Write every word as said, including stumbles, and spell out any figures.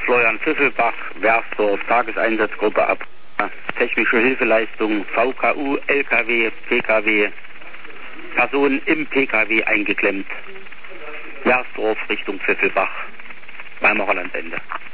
Florian Pfiffelbach, Werfdorf, Tageseinsatzgruppe ab. Technische Hilfeleistung, V K U, L K W, P K W, Personen im P K W eingeklemmt. Werfdorf Richtung Pfiffelbach, Weimarer Landende.